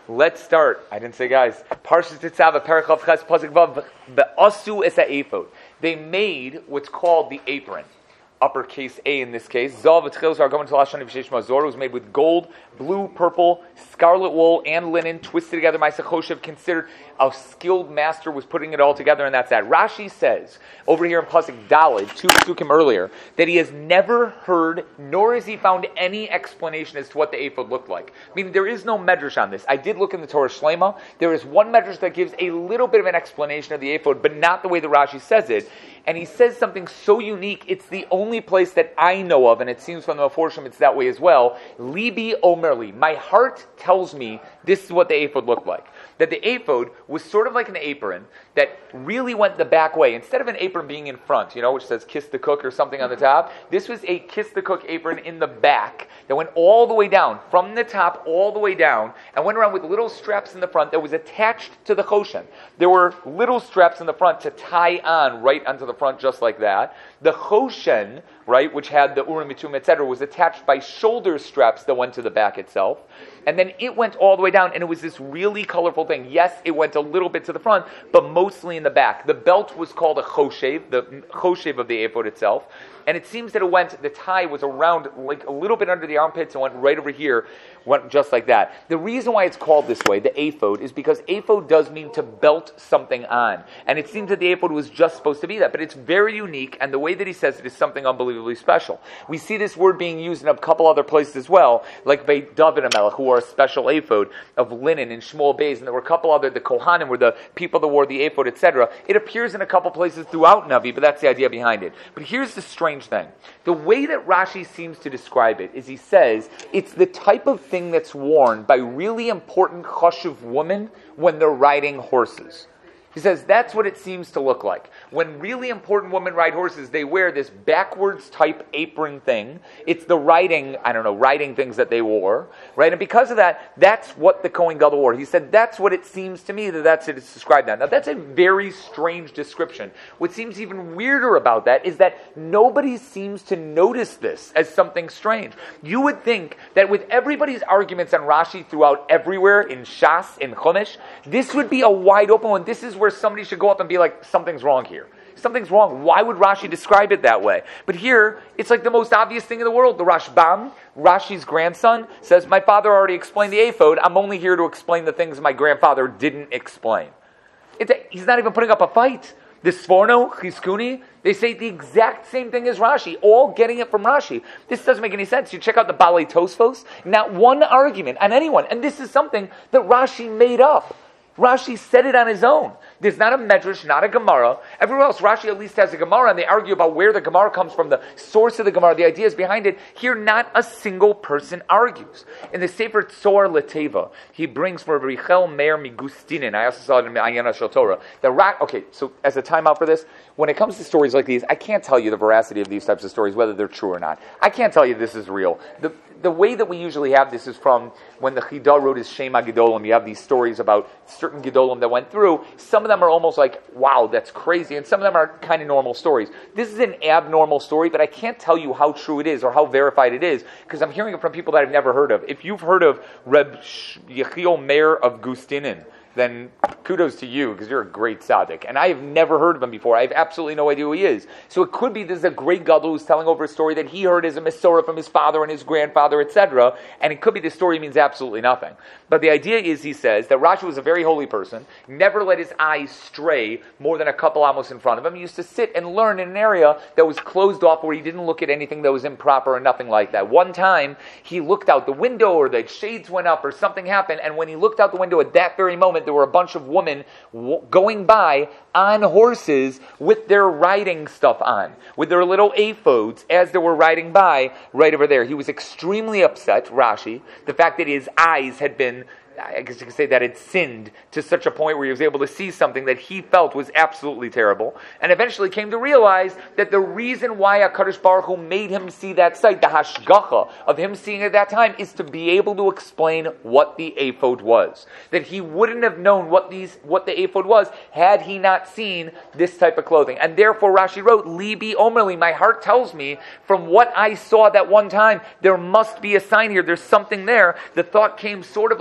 Let's start. I didn't say guys. Parshas Tetzaveh, Perek Ches, Pasuk Vav, Be'asu es ha'efod. They made what's called the apron. Uppercase A in this case. Zav v'tchilos ha'argamon t'lashon v'sheish mazor was made with gold, blue, purple, scarlet wool, and linen twisted together. Ma'aseh Choshev, considered a skilled master was putting it all together, and that's that. Rashi says over here in Pasuk Daled, 2 Pasukim earlier, that he has never heard, nor has he found any explanation as to what the ephod looked like. I mean, there is no medrash on this. I did look in the Torah Shlema. There is one medrash that gives a little bit of an explanation of the ephod, but not the way that Rashi says it. And he says something so unique, it's the only place that I know of, and it seems from the Meforshim it's that way as well. Libi Omerli, my heart tells me this is what the ephod looked like. That the ephod was sort of like an apron that really went the back way. Instead of an apron being in front, which says kiss the cook or something on the top, this was a kiss the cook apron in the back that went all the way down, from the top all the way down, and went around with little straps in the front that was attached to the choshen. There were little straps in the front to tie on right onto the front just like that. The choshen, right, which had the urim, mitum, etc., was attached by shoulder straps that went to the back itself. And then it went all the way down, and it was this really colorful thing. Yes, it went a little bit to the front, but mostly in the back. The belt was called a choshev, the choshev of the ephod itself. And it seems that the tie was around like a little bit under the armpits and went right over here, went just like that. The reason why it's called this way, the ephod, is because ephod does mean to belt something on. And it seems that the ephod was just supposed to be that. But it's very unique, and the way that he says it is something unbelievably special. We see this word being used in a couple other places as well, like by David HaMelech, who wore a special ephod of linen in Shmuel Beis, and there were a couple other, the Kohanim were the people that wore the ephod, etc. It appears in a couple places throughout Navi, but that's the idea behind it. But here's the strange thing. The way that Rashi seems to describe it is he says it's the type of thing that's worn by really important chashuv women when they're riding horses. He says that's what it seems to look like. When really important women ride horses, they wear this backwards type apron thing. It's the riding things that they wore, right? And because of that, that's what the Kohen Gadol wore. He said that's what it seems to me that's it. It's described that. Now that's a very strange description. What seems even weirder about that is that nobody seems to notice this as something strange. You would think that with everybody's arguments on Rashi throughout everywhere, in Shas, in Chumash, this would be a wide open one. This is where somebody should go up and be like, something's wrong here. Something's wrong. Why would Rashi describe it that way? But here, it's like the most obvious thing in the world. The Rashbam, Rashi's grandson, says, my father already explained the ephod. I'm only here to explain the things my grandfather didn't explain. He's not even putting up a fight. The Sforno, Chizkuni, they say the exact same thing as Rashi, all getting it from Rashi. This doesn't make any sense. You check out the Balei Tosfos, not one argument on anyone. And this is something that Rashi made up. Rashi said it on his own. There's not a medrash, not a Gemara. Everywhere else, Rashi at least has a Gemara, and they argue about where the Gemara comes from, the source of the Gemara, the ideas behind it. Here, not a single person argues. In the Sefer Tzor Leteva, he brings for Richel Meir Migustinin. I also saw it in Ayana Shel Torah. Okay, so as a timeout for this, when it comes to stories like these, I can't tell you the veracity of these types of stories, whether they're true or not. I can't tell you this is real. The way that we usually have this is from when the Chida wrote his Shema Gedolim. You have these stories about certain Gedolim that went through. Some of them are almost like, wow, that's crazy. And some of them are kind of normal stories. This is an abnormal story, but I can't tell you how true it is or how verified it is because I'm hearing it from people that I've never heard of. If you've heard of Reb Yechiel Meir of Gustinin, then kudos to you, because you're a great tzaddik. And I have never heard of him before. I have absolutely no idea who he is. So it could be this is a great gadol who's telling over a story that he heard as a Mesorah from his father and his grandfather, etc. And it could be the story means absolutely nothing. But the idea is, he says, that Rashi was a very holy person, never let his eyes stray more than a couple amos in front of him. He used to sit and learn in an area that was closed off where he didn't look at anything that was improper or nothing like that. One time, he looked out the window or the shades went up or something happened, and when he looked out the window at that very moment, there were a bunch of women going by on horses with their riding stuff on, with their little aphods as they were riding by right over there. He was extremely upset, Rashi, the fact that his eyes had been, I guess you could say that it sinned to such a point where he was able to see something that he felt was absolutely terrible, and eventually came to realize that the reason why HaKadosh Baruch Hu made him see that sight, the hashgacha of him seeing it at that time, is to be able to explain what the ephod was. That he wouldn't have known what the ephod was had he not seen this type of clothing. And therefore Rashi wrote, Libi Omerli, my heart tells me, from what I saw that one time, there must be a sign here, there's something there. The thought came sort of like a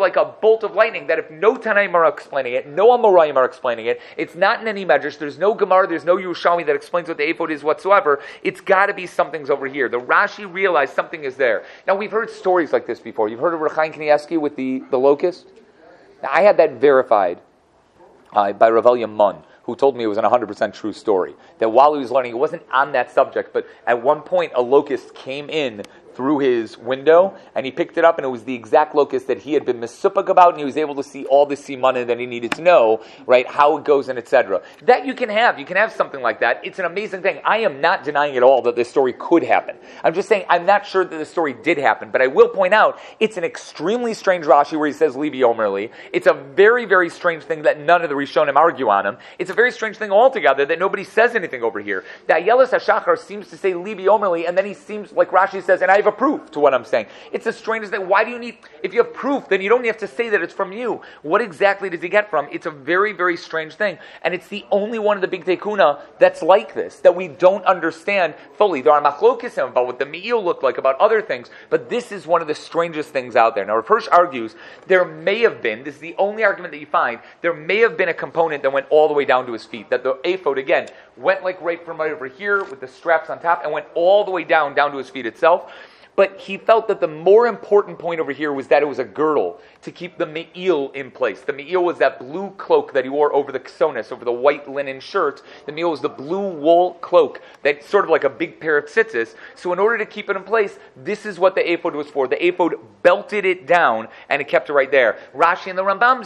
bolt of lightning that if no Tanaim are explaining it, no Amoraim are explaining it, it's not in any Medrash, there's no Gemara, there's no Yerushalmi that explains what the ephod is whatsoever, it's got to be something's over here. The Rashi realized something is there. Now, we've heard stories like this before. You've heard of Rechaim Kanievsky with the locust? Now, I had that verified by Rav Munn, who told me it was an 100% true story. That while he was learning, it wasn't on that subject, but at one point a locust came in through his window, and he picked it up, and it was the exact locust that he had been misupag about, and he was able to see all the simana that he needed to know, right, how it goes and etc. That you can have something like that. It's an amazing thing. I am not denying at all that this story could happen. I'm just saying I'm not sure that the story did happen, but I will point out it's an extremely strange Rashi where he says Libi Omerli. It's a very, very strange thing that none of the Rishonim argue on him. It's a very strange thing altogether that nobody says anything over here. That Yelis HaShachar seems to say Libi Omerli, and then he seems, like Rashi says, and I have a proof to what I'm saying. It's the strangest thing. Why do you need, if you have proof, then you don't have to say that it's from you. What exactly does he get from? It's a very, very strange thing. And it's the only one of the big tekuna that's like this, that we don't understand fully. There are machlokes about what the me'il looked like, about other things, but this is one of the strangest things out there. Now, Rav Hirsch argues there may have been, this is the only argument that you find, there may have been a component that went all the way down to his feet, that the ephod, again, went like right from right over here with the straps on top and went all the way down to his feet itself. But he felt that the more important point over here was that it was a girdle to keep the me'il in place. The me'il was that blue cloak that he wore over the ksonis, over the white linen shirt. The me'il was the blue wool cloak that's sort of like a big pair of tzitzis. So in order to keep it in place, this is what the ephod was for. The ephod belted it down and it kept it right there. Rashi and the Rambam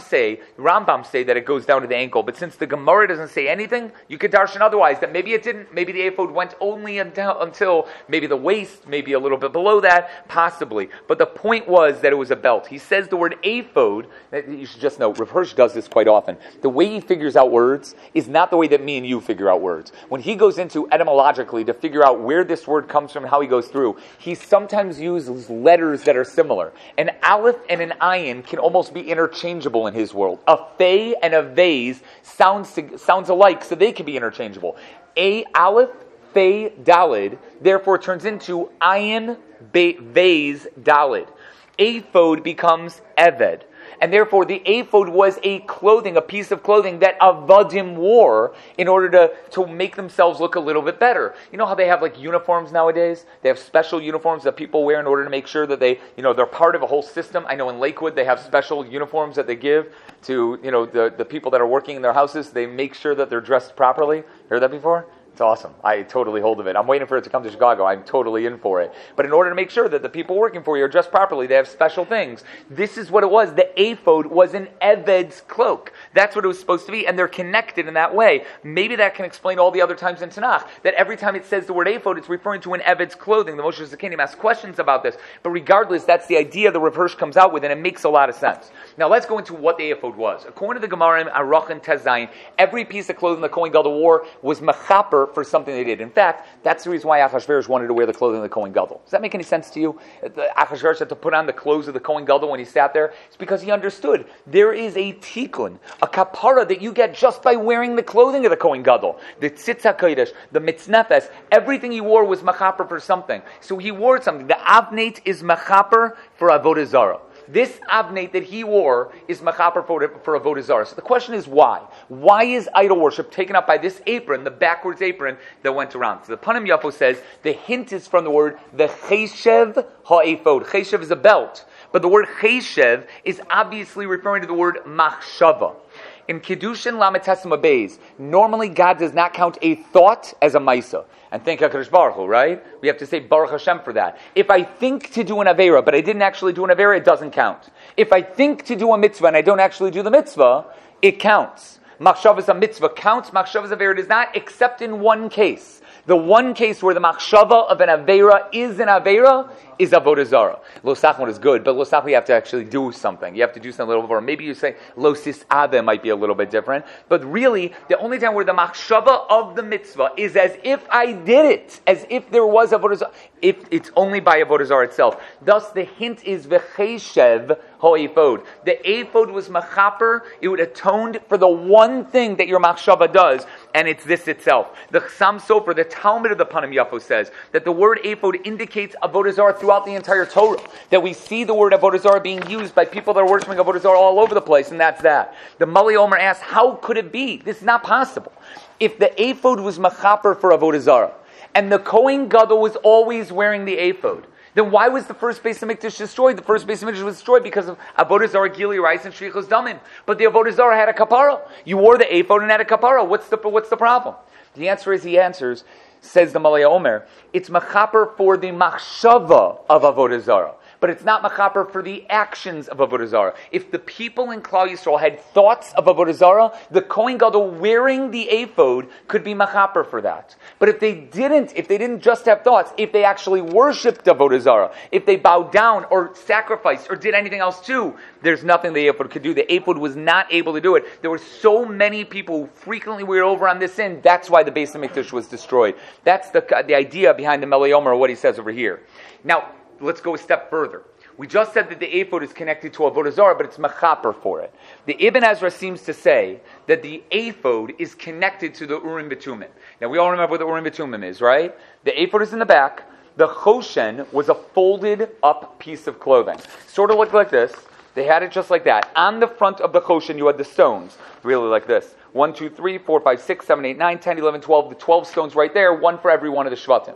say that it goes down to the ankle. But since the Gemara doesn't say anything, you could darshan otherwise, that maybe it didn't. Maybe the ephod went only until maybe the waist, maybe a little bit below that, possibly. But the point was that it was a belt. He says the word ephod, you should just know, Rav Hirsch does this quite often. The way he figures out words is not the way that me and you figure out words. When he goes into etymologically to figure out where this word comes from and how he goes through, he sometimes uses letters that are similar. An aleph and an ayin can almost be interchangeable in his world. A fey and a vase sounds alike, so they can be interchangeable. A aleph, fey, dalid, therefore turns into ayin, vase, dalid. Ephod becomes eved. And therefore the ephod was a clothing, a piece of clothing that avadim wore in order to make themselves look a little bit better. You know how they have like uniforms nowadays? They have special uniforms that people wear in order to make sure that they're part of a whole system. I know in Lakewood they have special uniforms that they give to, the people that are working in their houses. They make sure that they're dressed properly. Heard that before? It's awesome. I totally hold of it. I'm waiting for it to come to Chicago. I'm totally in for it. But in order to make sure that the people working for you are dressed properly, they have special things. This is what it was. The ephod was an eved's cloak. That's what it was supposed to be, and they're connected in that way. Maybe that can explain all the other times in Tanakh, that every time it says the word ephod, it's referring to an eved's clothing. The Moshe Zakanim asks questions about this. But regardless, that's the idea the Rav Hirsch comes out with, and it makes a lot of sense. Now let's go into what the ephod was. According to the Gemara in Arachin Tezayin, every piece of clothing the Kohen Gadol wore was mechaper for something they did. In fact, that's the reason why Achashverosh wanted to wear the clothing of the Kohen Gadol. Does that make any sense to you? Achashverosh had to put on the clothes of the Kohen Gadol when he sat there. It's because he understood there is a tikkun, a kapara that you get just by wearing the clothing of the Kohen Gadol. The tzitz HaKodesh, the mitznefes, everything he wore was mechaper for something. So he wore something. The avnate is mechaper for avodah zarah. This avnate that he wore is mechaper for avodah zarah. So the question is why? Why is idol worship taken up by this apron, the backwards apron that went around? So the Panim Yafo says the hint is from the word the cheshev ha'ephod. Cheshev is a belt, but the word cheshev is obviously referring to the word machshava. In Kiddushin Lamed Tesima Beis, normally God does not count a thought as a maisa. And thank HaKadosh Baruch Hu, right? We have to say Baruch Hashem for that. If I think to do an Aveira, but I didn't actually do an Aveira, it doesn't count. If I think to do a mitzvah and I don't actually do the mitzvah, it counts. Machshavas a mitzvah counts, Machshavas Aveira does not, except in one case. The one case where the machshava of an Aveira is avodah zarah. Lo sachmon is good, but lo sachmon you have to actually do something. You have to do something a little bit more. Maybe you say lo sis'ave might be a little bit different, but really the only time where the machshava of the mitzvah is as if I did it, as if there was avodah zarah, if it's only by avodah zarah itself. Thus the hint is v'cheshev ha'ephod. The ephod was machaper, it would atoned for the one thing that your machshava does, and it's this itself. The Chassam Sofer, the Talmud of the Panim Yafo says that the word ephod indicates avodah zarah throughout throughout the entire Torah, that we see the word Avodah Zarah being used by people that are worshiping Avodah Zarah all over the place, and that's that. The Mali Omer asks, how could it be? This is not possible. If the ephod was machaper for Avodah Zarah, and the Kohen Gadol was always wearing the ephod, then why was the first Beis HaMikdash destroyed? The first Beis HaMikdash was destroyed because of Avodah Zarah, Gili Rice, and Shrichos Damim. But the Avodah Zarah had a kapara. You wore the ephod and had a kapara. What's the problem? The answer is, says the Malaya Omer, it's machaper for the machshava of Avodah Zarah. But it's not machaper for the actions of Avodah Zarah. If the people in Klal Yisrael had thoughts of Avodah Zarah, the Kohen Gadol wearing the ephod could be machaper for that. But if they didn't just have thoughts, if they actually worshipped Avodah Zarah, if they bowed down or sacrificed or did anything else too, there's nothing the ephod could do. The ephod was not able to do it. There were so many people who frequently were over on this sin. That's why the Beis HaMikdash was destroyed. That's the idea behind the Melei Omer, what he says over here. Now, let's go a step further. We just said that the ephod is connected to Avodah Zarah, but it's machaper for it. The Ibn Ezra seems to say that the ephod is connected to the Urim B'Tumim. Now, we all remember what the Urim B'Tumim is, right? The ephod is in the back. The choshen was a folded up piece of clothing. Sort of looked like this. They had it just like that. On the front of the choshen, you had the stones, really like this. 1, 2, 3, 4, 5, 6, 7, 8, 9, 10, 11, 12. The 12 stones right there, one for every one of the Shvatim.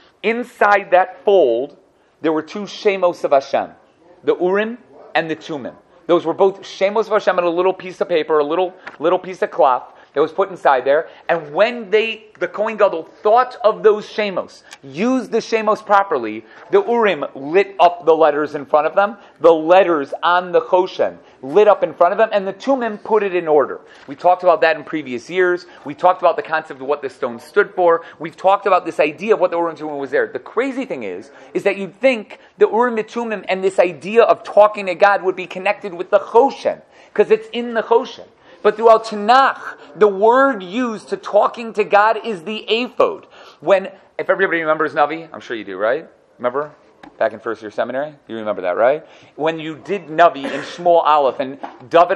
Inside that fold, there were 2 Shemos of Hashem, the Urim and the Tumim. Those were both Shemos of Hashem on a little piece of paper, a little piece of cloth that was put inside there. And when the Kohen Gadol thought of those Shemos, used the Shemos properly, the Urim lit up the letters in front of them, the letters on the Choshen lit up in front of them, and the Tumim put it in order. We talked about that in previous years. We talked about the concept of what the stone stood for. We've talked about this idea of what the Urim Tumim was there. The crazy thing is that you'd think the Urim Tumim and this idea of talking to God would be connected with the Choshen, because it's in the Choshen. But throughout Tanakh, the word used to talking to God is the ephod. If everybody remembers Navi, I'm sure you do, right? Remember? Back in first year seminary? You remember that, right? When you did Navi in Shmuel Aleph, and David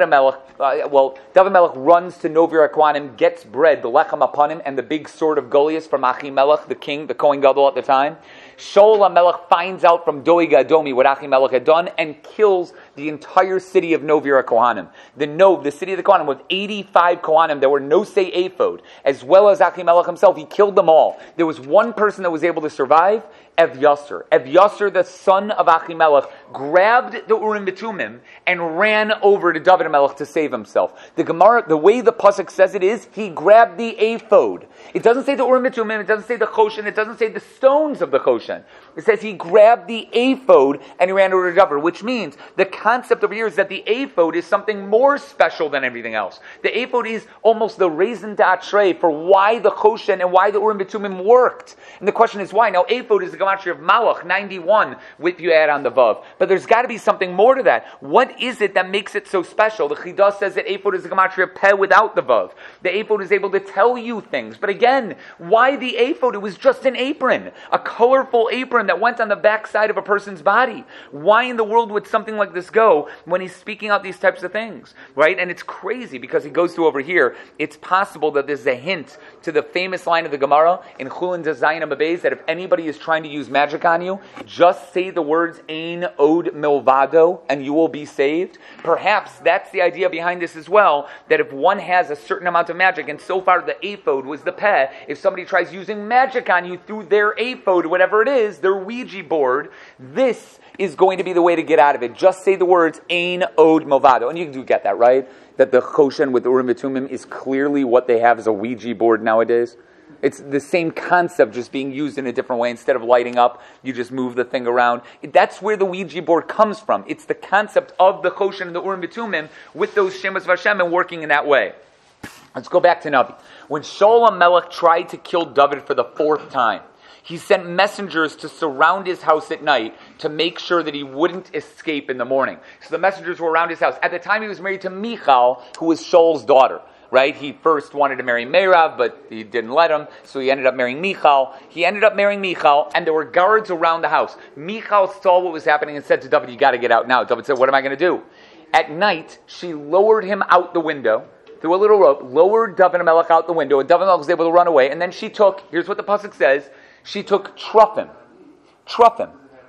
HaMelech runs to Novi Rakwanim, gets bread, the lechem upon him, and the big sword of Goliath from Achimelech, the king, the Kohen Gadol at the time. Shaul HaMelech finds out from Doeg Adomi what Achimelech had done and kills the entire city of Novi Kohanim. The city of the Kohanim, with 85 Kohanim, there were no say ephod, as well as Achimelech himself. He killed them all. There was one person that was able to survive, Evyasser. Evyasser, the son of Achimelech, grabbed the Urim B'Tumim and ran over to David HaMelech to save himself. The Gemara, the way the pasuk says it is, he grabbed the ephod. It doesn't say the Urim B'Tumim, it doesn't say the Choshen, it doesn't say the stones of the Choshen. It says he grabbed the ephod and he ran over to David, which means the concept over here is that the ephod is something more special than everything else. The ephod is almost the raison d'atre for why the Choshen and why the Urim B'Tumim worked. And the question is why? Now, ephod is the gematria of Malach, 91, if you add on the Vav. But there's got to be something more to that. What is it that makes it so special? The Chidah says that ephod is the gematria of Peh without the Vav. The ephod is able to tell you things. But again, why the ephod? It was just an apron, a colorful apron that went on the backside of a person's body. Why in the world would something like this go when he's speaking out these types of things, right? And it's crazy because he goes through over here, it's possible that there's a hint to the famous line of the Gemara in Chulin Zayin Amabez that if anybody is trying to use magic on you, just say the words Ein Od Milvado and you will be saved. Perhaps that's the idea behind this as well, that if one has a certain amount of magic, and so far the ephod was the Peh, if somebody tries using magic on you through their ephod, whatever it is, their Ouija board, this is going to be the way to get out of it. Just say the words Ein Od Milvado. And you do get that, right? That the Choshen with the Urim B'Tumim is clearly what they have as a Ouija board nowadays. It's the same concept, just being used in a different way. Instead of lighting up, you just move the thing around. That's where the Ouija board comes from. It's the concept of the Choshen and the Urim B'Tumim with those Shemos of Hashem and working in that way. Let's go back to Navi. When Shaul HaMelech tried to kill David for the 4th time, he sent messengers to surround his house at night to make sure that he wouldn't escape in the morning. So the messengers were around his house. At the time, he was married to Michal, who was Shaul's daughter. Right? He first wanted to marry Merav, but he didn't let him, so he ended up marrying Michal. He ended up marrying Michal, and there were guards around the house. Michal saw what was happening and said to David, you got to get out now. David said, what am I going to do? At night, she lowered him out the window, through a little rope, lowered David HaMelech out the window, and David HaMelech was able to run away, and then she took, here's what the pasuk says, she took Truffim.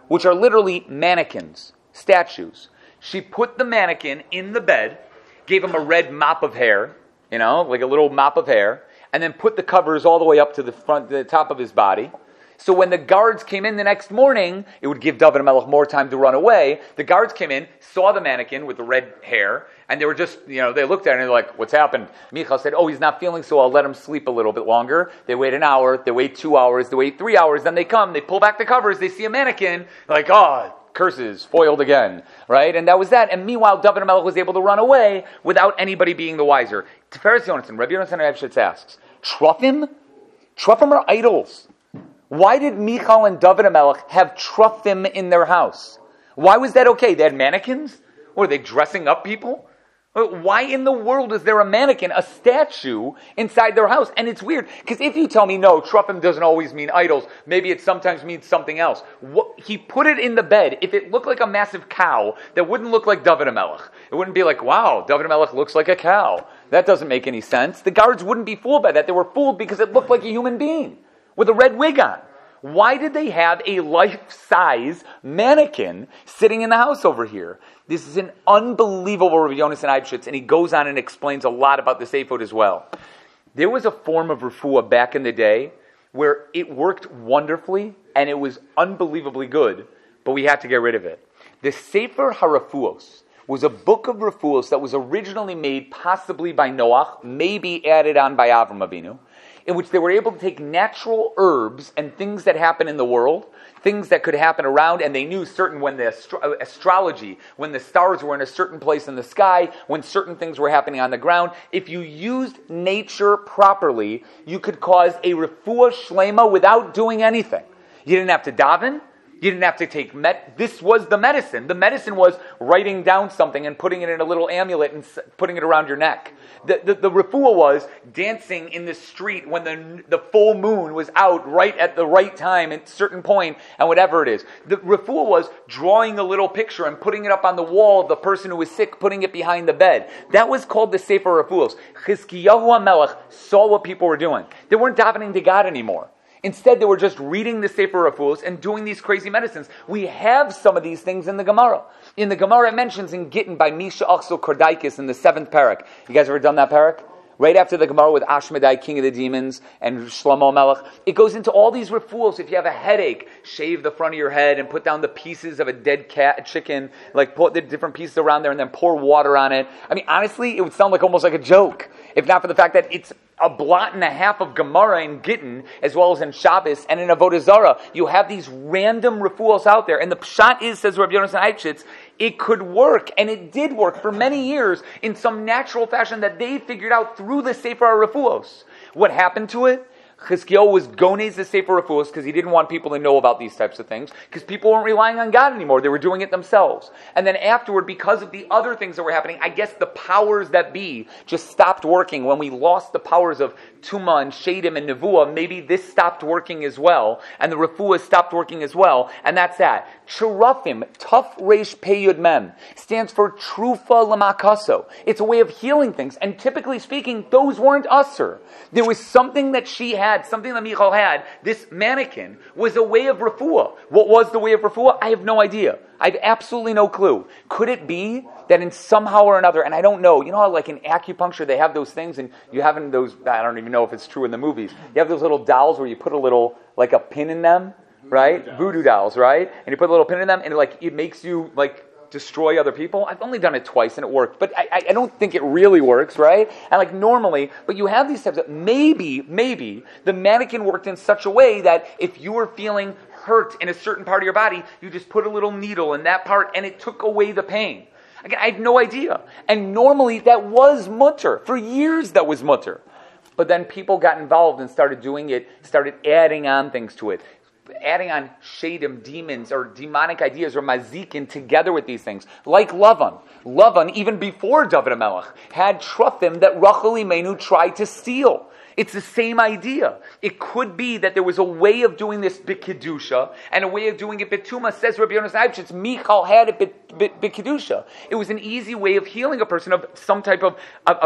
which are literally mannequins, statues. She put the mannequin in the bed, gave him a red mop of hair, like a little mop of hair, and then put the covers all the way up to the top of his body. So when the guards came in the next morning, it would give David HaMelech more time to run away. The guards came in, saw the mannequin with the red hair, and they were just, they looked at it and they're like, what's happened? Michal said, he's not feeling so, I'll let him sleep a little bit longer. They wait an hour, they wait 2 hours, they wait 3 hours, then they come, they pull back the covers, they see a mannequin, like, curses, foiled again, right? And that was that. And meanwhile, David HaMelech was able to run away without anybody being the wiser. Tiferes Yonason, Rabbi Yonason Eibshitz asks, Trufim? Trufim are idols. Why did Michal and David HaMelech have Trufim in their house? Why was that okay? They had mannequins? Were they dressing up people? Why in the world is there a mannequin, a statue, inside their house? And it's weird, because if you tell me, no, Trufim doesn't always mean idols, maybe it sometimes means something else. He put it in the bed. If it looked like a massive cow, that wouldn't look like David HaMelech. It wouldn't be like, wow, David HaMelech looks like a cow. That doesn't make any sense. The guards wouldn't be fooled by that. They were fooled because it looked like a human being with a red wig on. Why did they have a life-size mannequin sitting in the house over here? This is an unbelievable Rabbi Yonason Eibshitz, and he goes on and explains a lot about the Seifot as well. There was a form of refuah back in the day where it worked wonderfully, and it was unbelievably good, but we had to get rid of it. The Sefer HaRefuos was a book of refuahs that was originally made possibly by Noach, maybe added on by Avram Avinu, in which they were able to take natural herbs and things that happen in the world, things that could happen around, and they knew certain when the astrology, when the stars were in a certain place in the sky, when certain things were happening on the ground. If you used nature properly, you could cause a refuah shlema without doing anything. You didn't have to daven. You didn't have to take this was the medicine. The medicine was writing down something and putting it in a little amulet and putting it around your neck. The refuah was dancing in the street when the full moon was out right at the right time at a certain point and whatever it is. The refuah was drawing a little picture and putting it up on the wall of the person who was sick, putting it behind the bed. That was called the Sefer Refuos. Chizkiyahu HaMelech saw what people were doing. They weren't davening to God anymore. Instead, they were just reading the Sefer Refuos and doing these crazy medicines. We have some of these things in the Gemara. In the Gemara, it mentions in Gittin by Misha Achsel Kordaikis in the 7th parak. You guys ever done that parak? Right after the Gemara with Ashmedai, king of the demons, and Shlomo Melech. It goes into all these refuos. If you have a headache, shave the front of your head and put down the pieces of a dead chicken, like put the different pieces around there and then pour water on it. I mean, honestly, it would sound like almost like a joke, if not for the fact that it's a blot and a half of Gemara in Gittin, as well as in Shabbos and in Avodah Zarah. You have these random refuos out there, and the pshat is, says Rabbi Yonason Eibshitz, it could work, and it did work for many years in some natural fashion that they figured out through the Sefer HaRefuos. What happened to it? Chizkiyahu was gonez the Sefer Refuos because he didn't want people to know about these types of things, because people weren't relying on God anymore. They were doing it themselves. And then afterward, because of the other things that were happening, I guess the powers that be just stopped working. When we lost the powers of Tuma and Shadim and Nevuah, maybe this stopped working as well, and the Refuah stopped working as well, and that's that. Cherufim, Tuf Reish Pei Yud Mem, stands for Trufa Lamakaso. It's a way of healing things, and typically speaking, those weren't usher. There was something that she had, something that Michal had. This mannequin was a way of refuah. What was the way of refuah? I have no idea. I have absolutely no clue. Could it be that in somehow or another, and I don't know, you know how like in acupuncture they have those things, and you have in those, I don't even know if it's true in the movies, you have those little dolls where you put a little, like a pin in them, right? Voodoo dolls, right? And you put a little pin in them, and it makes you like destroy other people. I've only done it twice and it worked, but I don't think it really works, right? And like normally, but you have these types of, maybe the mannequin worked in such a way that if you were feeling hurt in a certain part of your body, you just put a little needle in that part and it took away the pain. Again, I have no idea. And normally that was mutter. For years that was mutter. But then people got involved and started doing it, started adding on things to it. Adding on shadim, demons, or demonic ideas, or mazikin together with these things. Like Lavan. Lavan, even before David HaMelech, had Trufim that Rachel Imenu tried to steal. It's the same idea. It could be that there was a way of doing this b'kedusha and a way of doing it b'tuma. Says Rabbi Yonason Eibshitz, Michal had it b'kedusha. It was an easy way of healing a person of some type of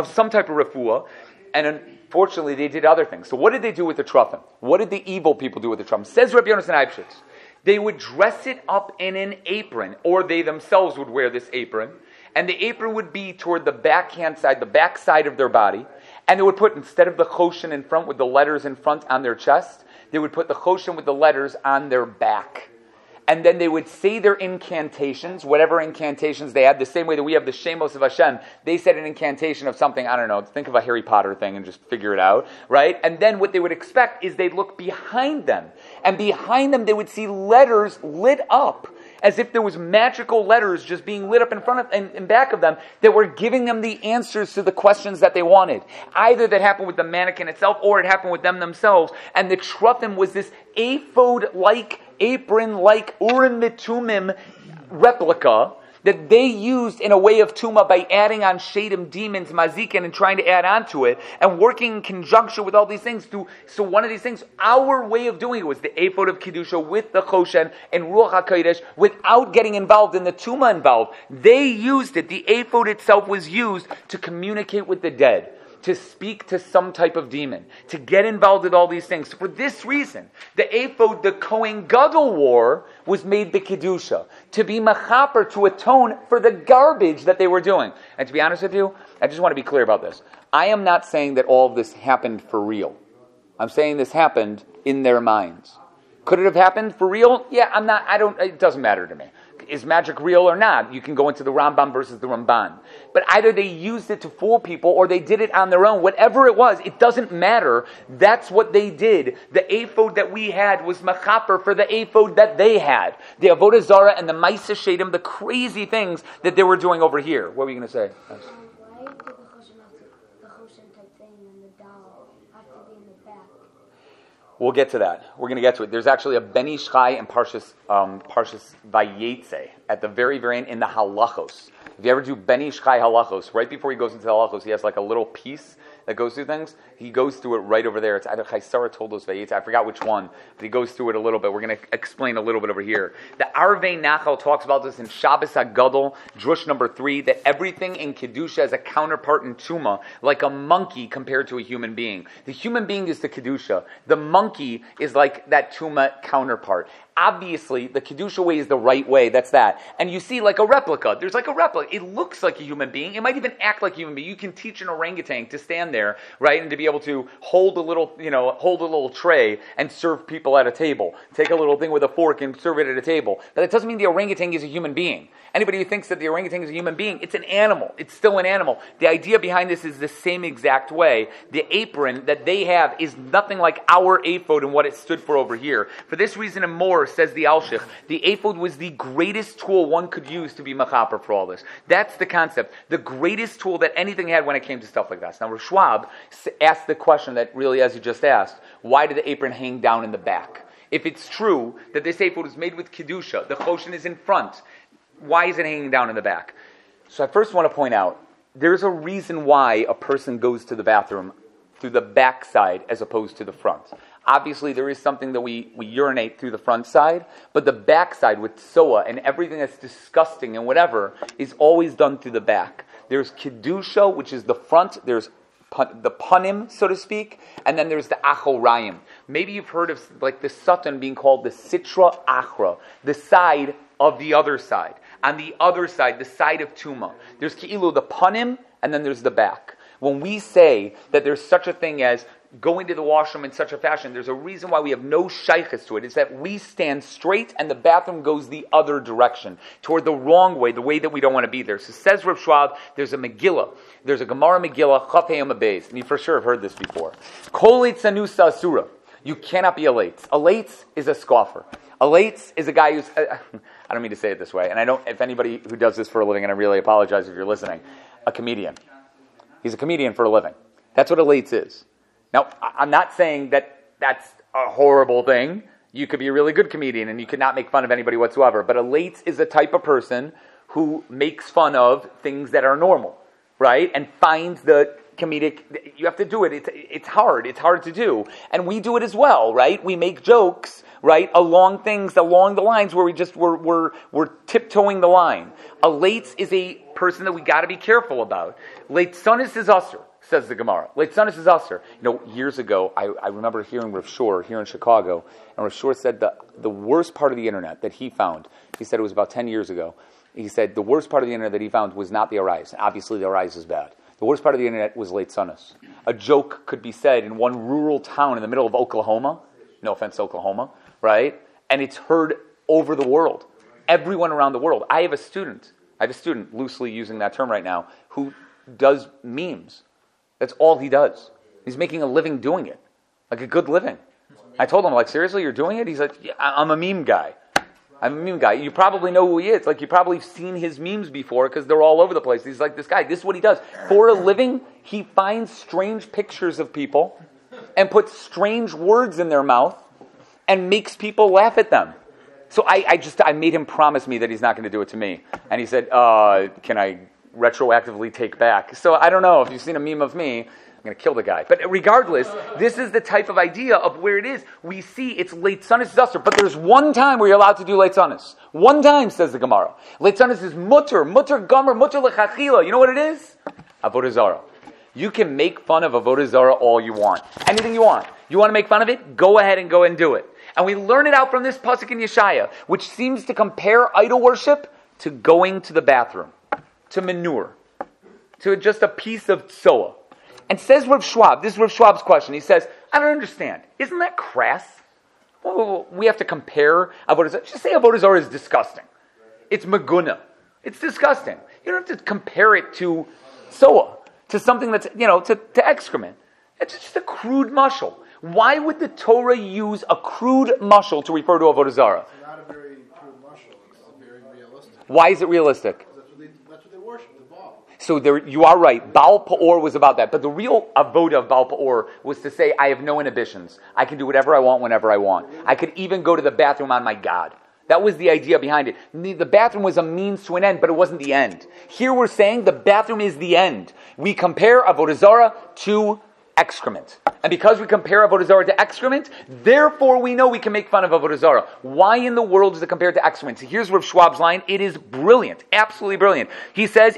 refuah. And unfortunately, they did other things. So what did they do with the Trufim? What did the evil people do with the Trufim? Says Rabbi Yonason Eibshitz, They would dress it up in an apron, or they themselves would wear this apron, and the apron would be toward the backhand side, the back side of their body, and they would put, instead of the choshen in front with the letters in front on their chest, they would put the choshen with the letters on their back. And then they would say their incantations, whatever incantations they had, the same way that we have the Shemos of Hashem. They said an incantation of something, I don't know, think of a Harry Potter thing and just figure it out, right? And then what they would expect is they'd look behind them. And behind them they would see letters lit up, as if there was magical letters just being lit up in front of and in back of them that were giving them the answers to the questions that they wanted. Either that happened with the mannequin itself, or it happened with them themselves. And the Truffim was this ephod-like, apron-like, Urim Mitumim replica that they used in a way of Tumah by adding on Shadim, demons, Mazikin, and trying to add on to it, and working in conjunction with all these things. So one of these things, our way of doing it was the ephod of Kedusha with the Choshen and Ruach HaKodesh without getting involved in the Tumah involved. They used it. The ephod itself was used to communicate with the dead, to speak to some type of demon, to get involved with all these things. So for this reason, the ephod the Kohen Gadol wore was made b'kedusha, to be machaper, to atone for the garbage that they were doing. And to be honest with you, I just want to be clear about this. I am not saying that all of this happened for real. I'm saying this happened in their minds. Could it have happened for real? Yeah, it doesn't matter to me. Is magic real or not? You can go into the Rambam versus the Ramban. But either they used it to fool people or they did it on their own. Whatever it was, it doesn't matter. That's what they did. The ephod that we had was machaper for the ephod that they had. The Avodah Zarah and the Maisa Shadim, the crazy things that they were doing over here. What were you going to say? Why did the Choshen type thing and the doll have to be in the back? We'll get to that. We're going to get to it. There's actually a Ben Ish Chai in Parshas Vayetze at the very, very end in the halachos. If you ever do Ben Ish Chai halachos, right before he goes into the halachos, he has like a little piece that goes through things. He goes through it right over there. It's either Chaisara Toldos Vayetze, I forgot which one, but he goes through it a little bit. We're going to explain a little bit over here. The Arvei Nachal talks about this in Shabbos HaGadol, drush number 3, that everything in Kedusha is a counterpart in Tumah, like a monkey compared to a human being. The human being is the Kedusha. The monkey is like that Tumah counterpart. Obviously, the Kedusha way is the right way. That's that. And you see like a replica. There's like a replica. It looks like a human being. It might even act like a human being. You can teach an orangutan to stand there, right, and to be able to hold a little tray and serve people at a table. Take a little thing with a fork and serve it at a table. But that doesn't mean the orangutan is a human being. Anybody who thinks that the orangutan is a human being, it's an animal. It's still an animal. The idea behind this is the same exact way. The apron that they have is nothing like our ephod and what it stood for over here. For this reason and more, says the Alshich, the ephod was the greatest tool one could use to be machaper for all this. That's the concept. The greatest tool that anything had when it came to stuff like that. Now, Rav Schwab asked the question that really, as you just asked, why did the apron hang down in the back? If it's true that this ephod is made with Kedusha, the Choshen is in front, why is it hanging down in the back? So I first want to point out, there's a reason why a person goes to the bathroom through the back side as opposed to the front. Obviously, there is something that we urinate through the front side, but the back side with soa and everything that's disgusting and whatever is always done through the back. There's Kedusha, which is the front. There's the panim, so to speak, and then there's the achorayim. Maybe you've heard of like the satan being called the sitra achra, the side of the other side. On the other side, the side of Tumah, there's ki'ilu, the panim, and then there's the back. When we say that there's such a thing as going to the washroom in such a fashion, there's a reason why we have no shaykhs to it. It's that we stand straight and the bathroom goes the other direction, toward the wrong way, the way that we don't want to be there. So says Rav Schwab, there's a Megillah. There's a Gemara Megillah, Chaf Heyam Abayz, and you for sure have heard this before. Kol eitzanusa asura. You cannot be a lates. A lates is a scoffer. A lates is a guy who's, I don't mean to say it this way, and I don't, if anybody who does this for a living, and I really apologize if you're listening, a comedian. He's a comedian for a living. That's what a lates is. Now, I'm not saying that that's a horrible thing. You could be a really good comedian and you could not make fun of anybody whatsoever. But a lates is a type of person who makes fun of things that are normal, right? And finds the comedic, you have to do it. It's hard. It's hard to do. And we do it as well, right? We make jokes, right? Along things, along the lines where we're tiptoeing the line. A lates is a person that we got to be careful about. Latesonis is usher. says the Gemara. Leitzanis is aser. Years ago, I remember hearing Rav Shor here in Chicago, and Rav Shor said the worst part of the internet that he found, he said it was about 10 years ago, he said the worst part of the internet that he found was not the Arais. Obviously, the Arais is bad. The worst part of the internet was Leitzanis. A joke could be said in one rural town in the middle of Oklahoma, no offense to Oklahoma, right? And it's heard over the world. Everyone around the world. I have a student, loosely using that term right now, who does memes. That's all he does. He's making a living doing it. Like a good living. I told him, seriously, you're doing it? He's like, yeah, I'm a meme guy. You probably know who he is. You've probably seen his memes before because they're all over the place. He's like this guy. This is what he does. For a living, he finds strange pictures of people and puts strange words in their mouth and makes people laugh at them. So I made him promise me that he's not going to do it to me. And he said, can I retroactively take back? So I don't know. If you've seen a meme of me, I'm going to kill the guy. But regardless, this is the type of idea of where it is. We see it's Leitzanis Zasser, but there's one time where you're allowed to do Leitzanis. One time, says the Gemara. Leitzanis is mutter gomer, mutter lechachila. You know what it is? Avodah Zarah. You can make fun of Avodah Zarah all you want. Anything you want. You want to make fun of it? Go ahead and go and do it. And we learn it out from this pasuk in Yeshaya, which seems to compare idol worship to going to the bathroom, to manure, to just a piece of tsoah. And says Rav Schwab, this is Rav Schwab's question, he says, I don't understand. Isn't that crass? Well, we have to compare Avodah Zarah. Just say Avodah Zarah is disgusting. It's maguna. It's disgusting. You don't have to compare it to tsoah, to something that's, to excrement. It's just a crude mashal. Why would the Torah use a crude mashal to refer to Avodah Zarah? It's not a very crude mashal. It's very realistic. Why is it realistic? That's what they worship, the Baal. So you are right. Baal Peor was about that. But the real avodah of Baal Peor was to say, I have no inhibitions. I can do whatever I want whenever I want. I could even go to the bathroom on my God. That was the idea behind it. The bathroom was a means to an end, but it wasn't the end. Here we're saying the bathroom is the end. We compare Avodah Zarah to excrement. And because we compare Avodah Zarah to excrement, therefore we know we can make fun of Avodah Zarah. Why in the world is it compared to excrement? So here's Rav Schwab's line. It is brilliant. Absolutely brilliant. He says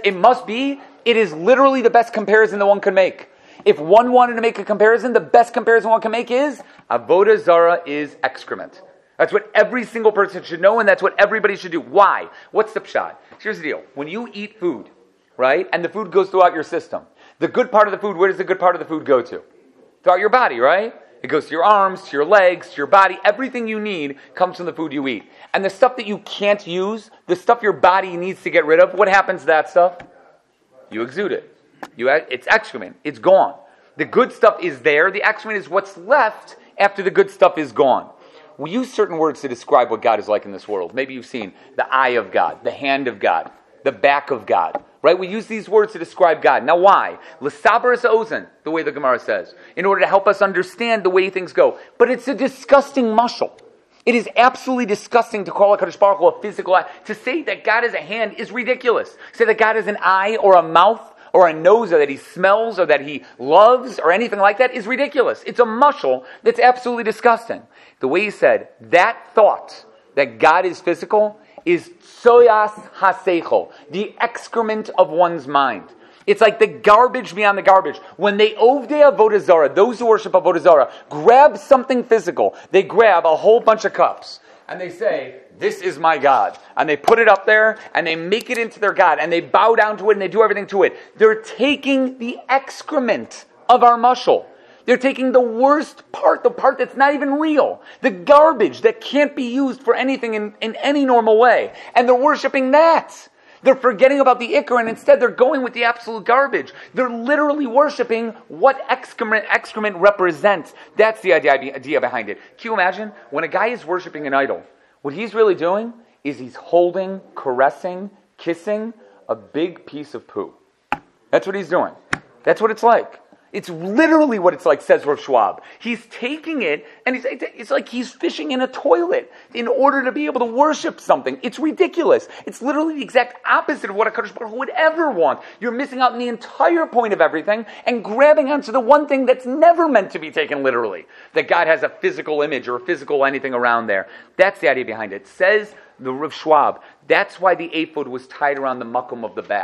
it is literally the best comparison that one can make. If one wanted to make a comparison, the best comparison one can make is Avodah Zarah is excrement. That's what every single person should know, and that's what everybody should do. Why? What's the pshat? Here's the deal. When you eat food, right, and the food goes throughout your system, the good part of the food, where does the good part of the food go to? Throughout your body, right? It goes to your arms, to your legs, to your body. Everything you need comes from the food you eat. And the stuff that you can't use, the stuff your body needs to get rid of, what happens to that stuff? You exude it. It's excrement. It's gone. The good stuff is there. The excrement is what's left after the good stuff is gone. We use certain words to describe what God is like in this world. Maybe you've seen the eye of God, the hand of God, the back of God. Right? We use these words to describe God. Now why? L'saber es ozen, the way the Gemara says, in order to help us understand the way things go. But it's a disgusting mashal. It is absolutely disgusting to call HaKadosh Baruch Hu a physical eye. To say that God has a hand is ridiculous. Say that God has an eye or a mouth or a nose or that he smells or that he loves or anything like that is ridiculous. It's a mashal that's absolutely disgusting. The way he said, that thought that God is physical is soyas haseichel, the excrement of one's mind. It's like the garbage beyond the garbage. When they ovdei Avodah Zarah, those who worship Avodah Zarah, grab something physical. They grab a whole bunch of cups and they say, this is my God. And they put it up there and they make it into their God and they bow down to it and they do everything to it. They're taking the excrement of our mashal. They're taking the worst part, the part that's not even real, the garbage that can't be used for anything in any normal way. And they're worshiping that. They're forgetting about the ikar, and instead they're going with the absolute garbage. They're literally worshiping what excrement represents. That's the idea behind it. Can you imagine? When a guy is worshiping an idol, what he's really doing is he's holding, caressing, kissing a big piece of poo. That's what he's doing. That's what it's like. It's literally what it's like, says Rav Schwab. He's taking it, and it's like he's fishing in a toilet in order to be able to worship something. It's ridiculous. It's literally the exact opposite of what a HaKadosh Baruch Hu would ever want. You're missing out on the entire point of everything and grabbing onto the one thing that's never meant to be taken literally. That God has a physical image or a physical anything around there. That's the idea behind it. Says the Rav Schwab, that's why the ephod was tied around the makom of the back.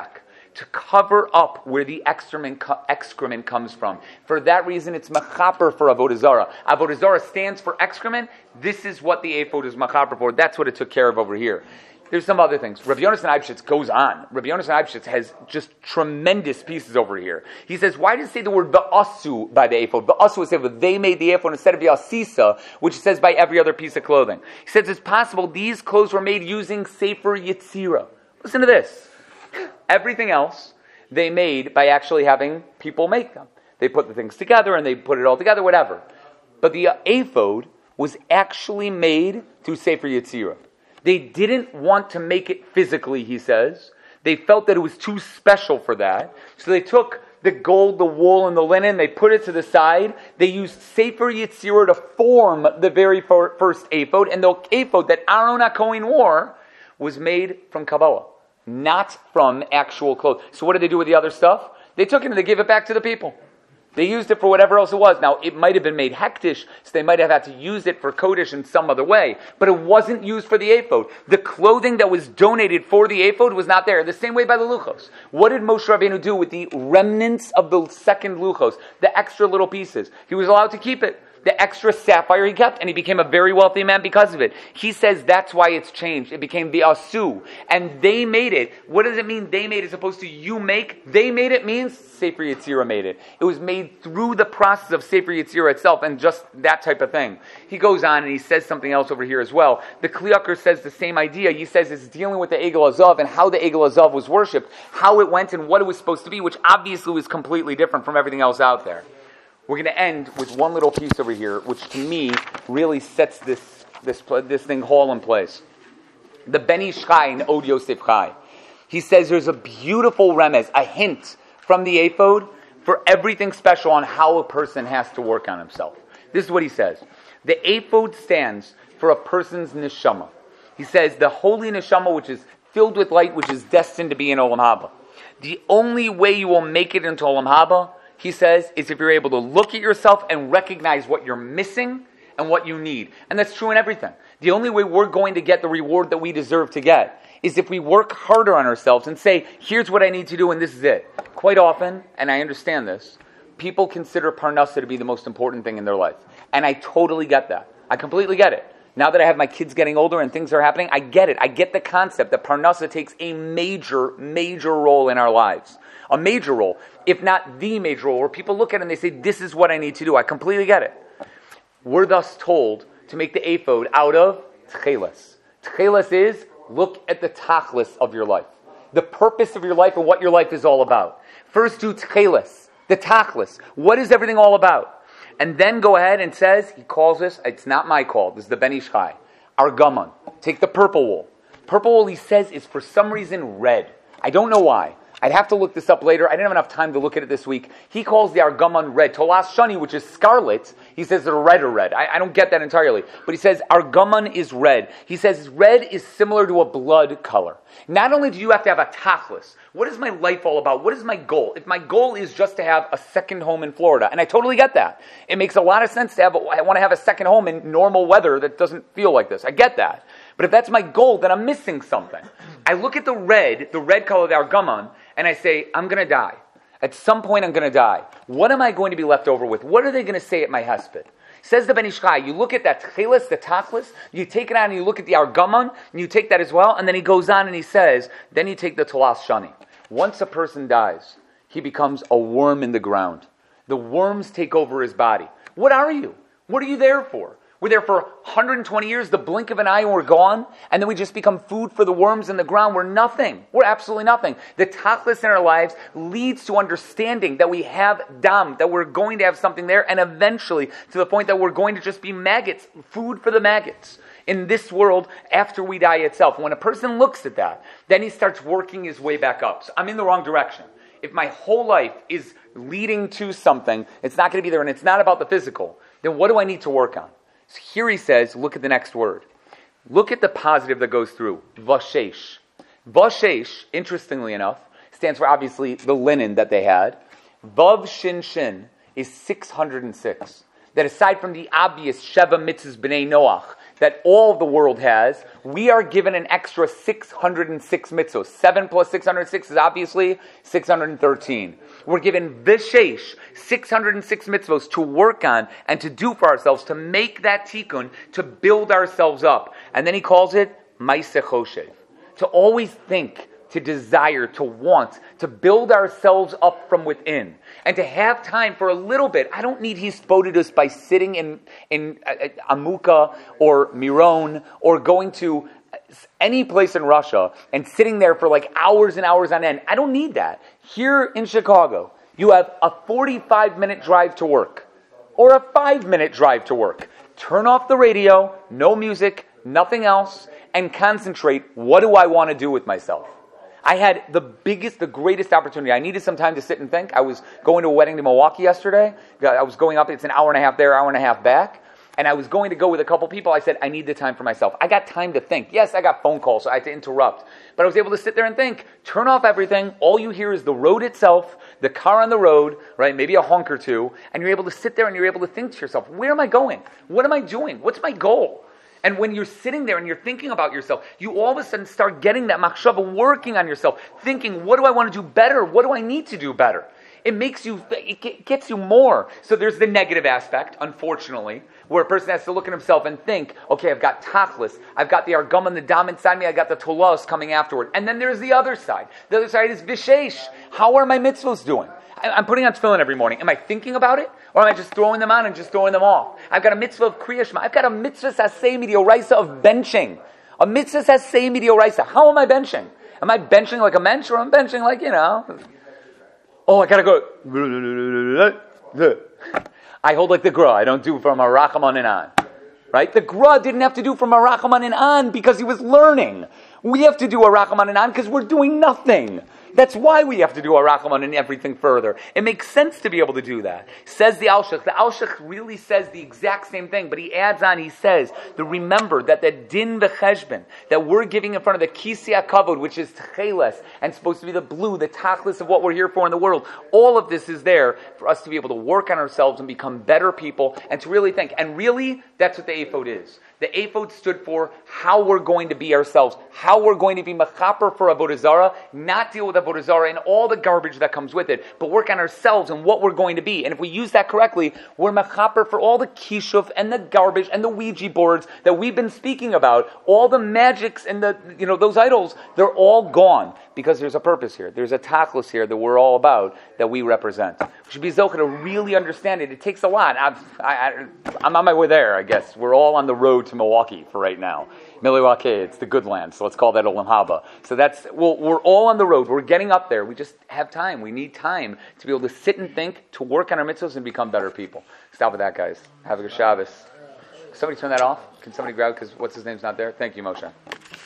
to cover up where the excrement comes from. For that reason, it's mechaper for Avodah Zarah. Avodah Zarah stands for excrement. This is what the ephod is mechaper for. That's what it took care of over here. There's some other things. Rabbi Yonasan Eibschitz goes on. Rabbi Yonasan Eibschitz has just tremendous pieces over here. He says, why does it say the word ba'asu by the ephod? Ba'asu is if they made the ephod instead of ba'asisa, which says by every other piece of clothing. He says it's possible these clothes were made using Sefer Yetzirah. Listen to this. Everything else they made by actually having people make them. They put the things together and they put it all together, whatever. But the ephod was actually made through Sefer Yetzirah. They didn't want to make it physically, he says. They felt that it was too special for that. So they took the gold, the wool, and the linen, they put it to the side. They used Sefer Yetzirah to form the very first ephod. And the ephod that Aaron HaKohen wore was made from Kabbalah, not from actual clothes. So what did they do with the other stuff? They took it and they gave it back to the people. They used it for whatever else it was. Now, it might have been made hektish, so they might have had to use it for kodesh in some other way. But it wasn't used for the ephod. The clothing that was donated for the ephod was not there. The same way by the luchos. What did Moshe Rabbeinu do with the remnants of the second luchos? The extra little pieces. He was allowed to keep it. The extra sapphire he kept, and he became a very wealthy man because of it. He says that's why it's changed. It became the asu. And they made it. What does it mean they made it as opposed to you make? They made it means Sefer Yetzirah made it. It was made through the process of Sefer Yetzirah itself and just that type of thing. He goes on and he says something else over here as well. The Kli Yakar says the same idea. He says it's dealing with the Egel Azav and how the Egel Azav was worshipped, how it went and what it was supposed to be, which obviously was completely different from everything else out there. We're going to end with one little piece over here, which to me really sets this thing whole in place. The Ben Ish Chai in Od Yosef Chai. He says there's a beautiful remez, a hint from the ephod for everything special on how a person has to work on himself. This is what he says. The ephod stands for a person's neshama. He says the holy neshama, which is filled with light, which is destined to be in Olam Haba. The only way you will make it into Olam Haba, he says, is if you're able to look at yourself and recognize what you're missing and what you need. And that's true in everything. The only way we're going to get the reward that we deserve to get is if we work harder on ourselves and say, here's what I need to do and this is it. Quite often, and I understand this, people consider parnasa to be the most important thing in their life. And I totally get that. I completely get it. Now that I have my kids getting older and things are happening, I get it. I get the concept that parnasa takes a major, major role in our lives. A major role, if not the major role, where people look at it and they say, this is what I need to do. I completely get it. We're thus told to make the ephod out of tchelas. Tchelas is, look at the tachlis of your life. The purpose of your life and what your life is all about. First do tchelas, the tachlis. What is everything all about? And then go ahead and says, he calls this, it's not my call, this is the Ben Ish Chai, Argaman. Take the purple wool. Purple wool, he says, is for some reason red. I don't know why. I'd have to look this up later. I didn't have enough time to look at it this week. He calls the Argaman red. Tolas Shani, which is scarlet, he says the red or red. I don't get that entirely. But he says Argaman is red. He says red is similar to a blood color. Not only do you have to have a tachlis, what is my life all about? What is my goal? If my goal is just to have a second home in Florida, and I totally get that. It makes a lot of sense to have, I want to have a second home in normal weather that doesn't feel like this. I get that. But if that's my goal, then I'm missing something. I look at the red color of the Argaman, and I say, I'm going to die. At some point, I'm going to die. What am I going to be left over with? What are they going to say at my hesped? Says the Ben Ish Chai, you look at that tchelis, the tachlis, you take it out and you look at the Argaman, and you take that as well, and then he goes on and he says, then you take the Tolas Shani. Once a person dies, he becomes a worm in the ground. The worms take over his body. What are you? What are you there for? We're there for 120 years, the blink of an eye, and we're gone. And then we just become food for the worms in the ground. We're nothing. We're absolutely nothing. The tachlis in our lives leads to understanding that we have dam, that we're going to have something there, and eventually to the point that we're going to just be maggots, food for the maggots in this world after we die itself. When a person looks at that, then he starts working his way back up. So I'm in the wrong direction. If my whole life is leading to something, it's not going to be there, and it's not about the physical, then what do I need to work on? So here he says, look at the next word. Look at the positive that goes through. Vashesh. Vashesh, interestingly enough, stands for obviously the linen that they had. Vav Shin Shin is 606. That aside from the obvious Sheva Mitzvahs B'nai Noach, that all the world has, we are given an extra 606 mitzvos. 7 plus 606 is obviously 613. We're given vishesh, 606 mitzvos to work on and to do for ourselves, to make that tikkun, to build ourselves up. And then he calls it Maaseh Choshev. To always think, to desire, to want, to build ourselves up from within, and to have time for a little bit. I don't need hisbodedus by sitting in Amuka or Miron or going to any place in Russia and sitting there for like hours and hours on end. I don't need that. Here in Chicago, you have a 45-minute drive to work or a 5-minute drive to work. Turn off the radio, no music, nothing else, and concentrate. What do I want to do with myself? I had the greatest opportunity. I needed some time to sit and think. I was going to a wedding to Milwaukee yesterday. I was going up. It's an hour and a half there, hour and a half back. And I was going to go with a couple people. I said, I need the time for myself. I got time to think. Yes, I got phone calls, so I had to interrupt. But I was able to sit there and think. Turn off everything. All you hear is the road itself, the car on the road, right? Maybe a honk or two. And you're able to sit there and you're able to think to yourself, where am I going? What am I doing? What's my goal? And when you're sitting there and you're thinking about yourself, you all of a sudden start getting that machshava, working on yourself, thinking, what do I want to do better? What do I need to do better? It gets you more. So there's the negative aspect, unfortunately, where a person has to look at himself and think, okay, I've got tachlis, I've got the argam and the dam inside me, I've got the tolos coming afterward. And then there's the other side. The other side is vishesh. How are my mitzvos doing? I'm putting on tefillin every morning. Am I thinking about it? Or am I just throwing them on and just throwing them off? I've got a mitzvah of Kriya Shema. I've got a mitzvah saseh midioraisa of benching. A mitzvah saseh midioraisa. How am I benching? Am I benching like a mensch, or am I benching like, I gotta go. I hold like the Gra. I don't do from a Rachaman and on. Right? The Gra didn't have to do from a Rachaman and on because he was learning. We have to do a Rachaman and on because we're doing nothing. That's why we have to do a Rachaman and everything further. It makes sense to be able to do that. Says the Alshich. The Alshich really says the exact same thing, but he adds on, he says, remember that the din v'cheshbon that we're giving in front of the Kisi HaKavod, which is Tcheles, and supposed to be the blue, the tachlis of what we're here for in the world, all of this is there for us to be able to work on ourselves and become better people, and to really think. And really, that's what the ephod is. The ephod stood for how we're going to be ourselves, how we're going to be mechaper for Avodah Zarah, not deal with Avodah Zarah and all the garbage that comes with it, but work on ourselves and what we're going to be. And if we use that correctly, we're mechaper for all the kishuf and the garbage and the Ouija boards that we've been speaking about, all the magics and those idols, they're all gone because there's a purpose here. There's a tachlis here that we're all about, that we represent. We should be zocheh to really understand it. It takes a lot. I'm on my way there, I guess. We're all on the road to Milwaukee for right now. Milwaukee, it's the good land, so let's call that Olam Haba. So we're all on the road. We're getting up there. We just have time. We need time to be able to sit and think, to work on our mitzvahs and become better people. Stop with that, guys. Have a good Shabbos. Somebody turn that off? Can somebody grab it because what's his name's not there? Thank you, Moshe.